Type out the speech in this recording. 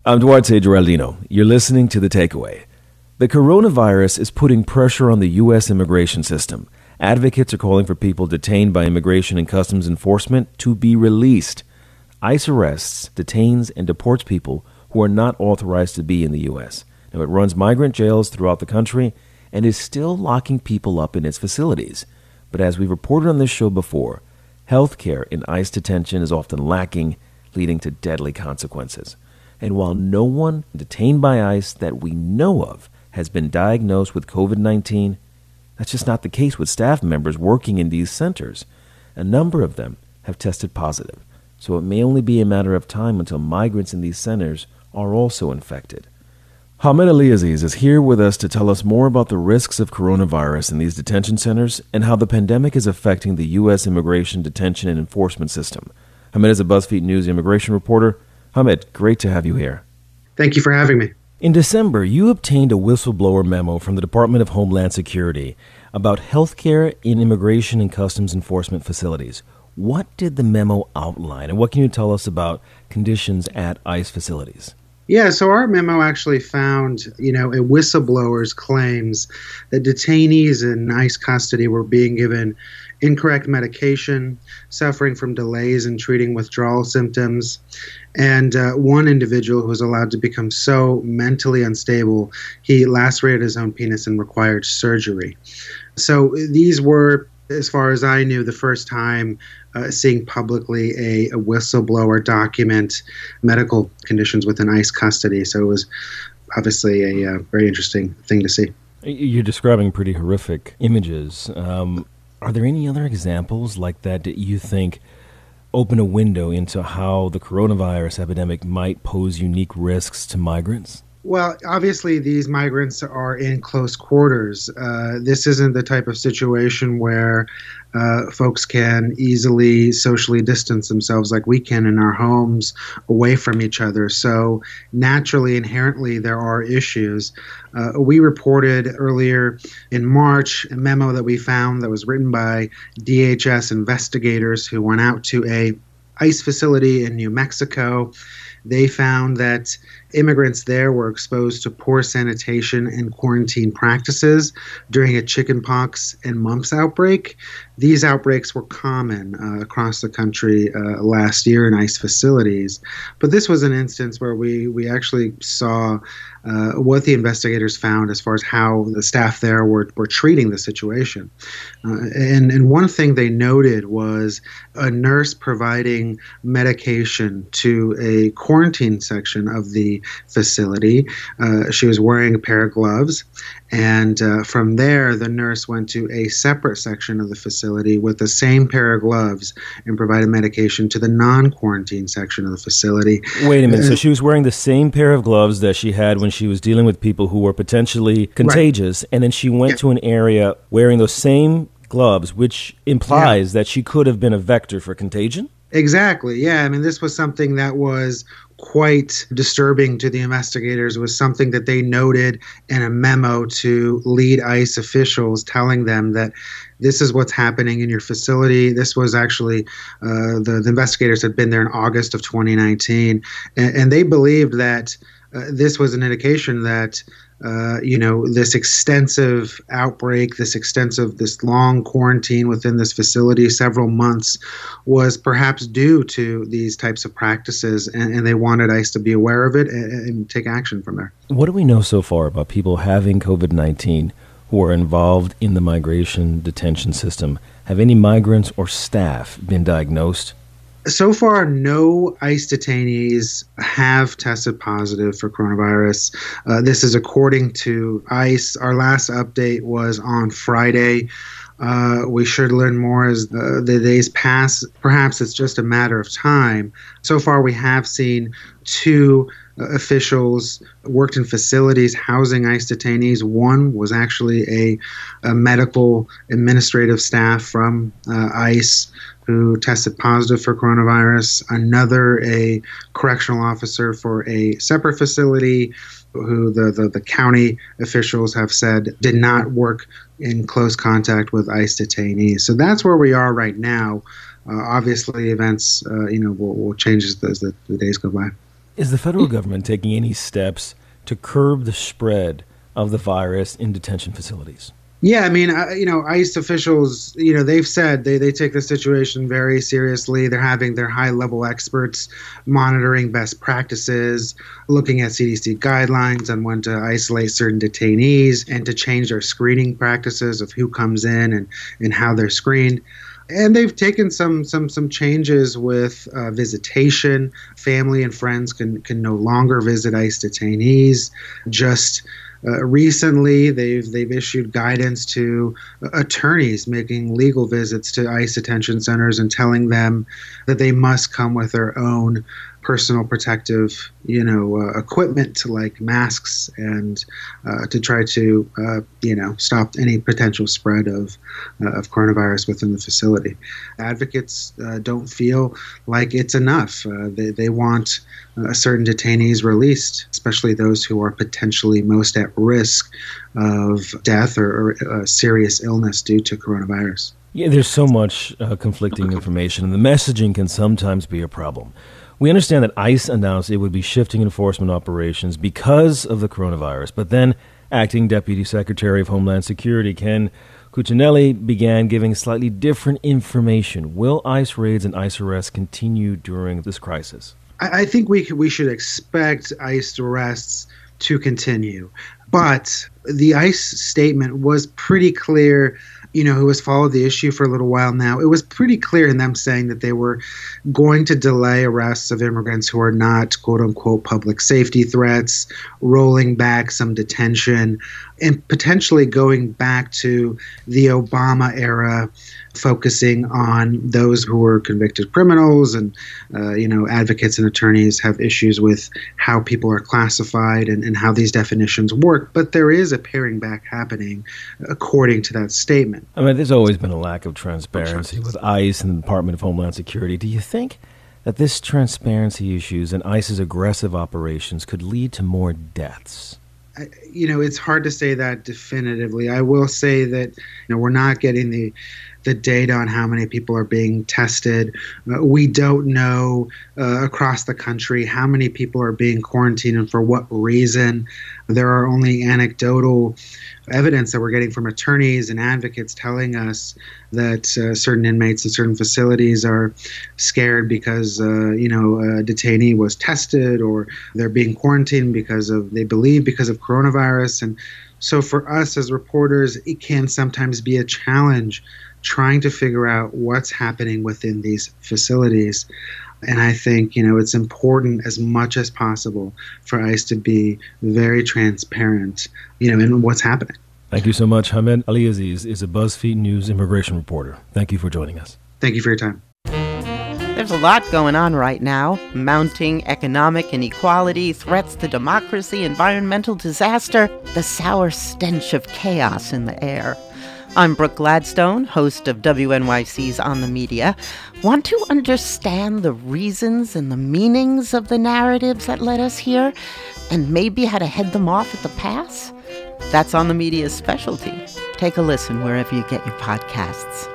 I'm Duarte Geraldino. You're listening to The Takeaway. The coronavirus is putting pressure on the U.S. immigration system. Advocates are calling for people detained by Immigration and Customs Enforcement to be released. ICE arrests, detains, and deports people who are not authorized to be in the U.S. Now, it runs migrant jails throughout the country and is still locking people up in its facilities. But as we've reported on this show before, health care in ICE detention is often lacking, leading to deadly consequences. And while no one detained by ICE that we know of has been diagnosed with COVID-19, that's just not the case with staff members working in these centers. A number of them have tested positive, so it may only be a matter of time until migrants in these centers are also infected. Hamed Aliaziz is here with us to tell us more about the risks of coronavirus in these detention centers and how the pandemic is affecting the U.S. immigration detention and enforcement system. Hamed is a BuzzFeed News immigration reporter. Hamed, great to have you here. Thank you for having me. In December, you obtained a whistleblower memo from the Department of Homeland Security about health care in immigration and customs enforcement facilities. What did the memo outline, and what can you tell us about conditions at ICE facilities? Yeah, so our memo actually found, a whistleblower's claims that detainees in ICE custody were being given incorrect medication, suffering from delays in treating withdrawal symptoms, and one individual who was allowed to become so mentally unstable, he lacerated his own penis and required surgery. So these were, as far as I knew, the first time seeing publicly a whistleblower document medical conditions within ICE custody. So it was obviously a very interesting thing to see. You're describing pretty horrific images. Are there any other examples like that you think open a window into how the coronavirus epidemic might pose unique risks to migrants? Well, obviously, these migrants are in close quarters. This isn't the type of situation where folks can easily socially distance themselves like we can in our homes away from each other. So naturally, inherently, there are issues. We reported earlier in March a memo that we found that was written by DHS investigators who went out to a ICE facility in New Mexico. They found that immigrants there were exposed to poor sanitation and quarantine practices during a chickenpox and mumps outbreak. These outbreaks were common across the country last year in ICE facilities. But this was an instance where we actually saw what the investigators found as far as how the staff there were treating the situation. And one thing they noted was a nurse providing medication to a quarantine section of the facility. She was wearing a pair of gloves. And from there, the nurse went to a separate section of the facility with the same pair of gloves and provided medication to the non-quarantine section of the facility. Wait a minute. So she was wearing the same pair of gloves that she had when she was dealing with people who were potentially contagious, right. And then she went to an area wearing those same gloves, which implies that she could have been a vector for contagion? Exactly. Yeah. I mean, this was something that was quite disturbing to the investigators. It was something that they noted in a memo to lead ICE officials, telling them that this is what's happening in your facility. This was actually, the investigators had been there in August of 2019, and they believed that this was an indication that this extensive outbreak, this long quarantine within this facility, several months, was perhaps due to these types of practices, and they wanted ICE to be aware of it and take action from there. What do we know so far about people having COVID-19 who are involved in the migration detention system? Have any migrants or staff been diagnosed? So far, no ICE detainees have tested positive for coronavirus. This is according to ICE. Our last update was on Friday. We should learn more as the days pass. Perhaps it's just a matter of time. So far, we have seen 2 officials worked in facilities housing ICE detainees. One was actually a medical administrative staff from ICE who tested positive for coronavirus. Another, a correctional officer for a separate facility who the county officials have said did not work in close contact with ICE detainees. So that's where we are right now. Obviously, events will change as the days go by. Is the federal government taking any steps to curb the spread of the virus in detention facilities? Yeah, I mean, ICE officials, they've said they take the situation very seriously. They're having their high-level experts monitoring best practices, looking at CDC guidelines on when to isolate certain detainees and to change their screening practices of who comes in and how they're screened. And they've taken some changes with visitation. Family and friends can no longer visit ICE detainees. Just recently, they've issued guidance to attorneys making legal visits to ICE detention centers and telling them that they must come with their own personal protective, equipment like masks and to try to, stop any potential spread of coronavirus within the facility. Advocates don't feel like it's enough. They want certain detainees released, especially those who are potentially most at risk of death or serious illness due to coronavirus. Yeah, there's so much conflicting information, and the messaging can sometimes be a problem. We understand that ICE announced it would be shifting enforcement operations because of the coronavirus, but then Acting Deputy Secretary of Homeland Security Ken Cuccinelli began giving slightly different information. Will ICE raids and ICE arrests continue during this crisis? I think we should expect ICE arrests to continue, but the ICE statement was pretty clear. Who has followed the issue for a little while now, it was pretty clear in them saying that they were going to delay arrests of immigrants who are not, quote unquote, public safety threats, rolling back some detention, and potentially going back to the Obama era, focusing on those who were convicted criminals. And, advocates and attorneys have issues with how people are classified and how these definitions work. But there is a paring back happening according to that statement. I mean, there's always been a lack of transparency with ICE and the Department of Homeland Security. Do you think that this transparency issues and ICE's aggressive operations could lead to more deaths? It's hard to say that definitively. I will say that we're not getting the data on how many people are being tested. We don't know across the country how many people are being quarantined and for what reason. There are only anecdotal evidence that we're getting from attorneys and advocates telling us that certain inmates in certain facilities are scared because a detainee was tested, or they're being quarantined because of coronavirus. And so for us as reporters, it can sometimes be a challenge trying to figure out what's happening within these facilities. And I think, it's important as much as possible for ICE to be very transparent, in what's happening. Thank you so much. Hamed Ali-Aziz is a BuzzFeed News immigration reporter. Thank you for joining us. Thank you for your time. There's a lot going on right now. Mounting economic inequality, threats to democracy, environmental disaster, the sour stench of chaos in the air. I'm Brooke Gladstone, host of WNYC's On the Media. Want to understand the reasons and the meanings of the narratives that led us here, and maybe how to head them off at the pass? That's On the Media's specialty. Take a listen wherever you get your podcasts.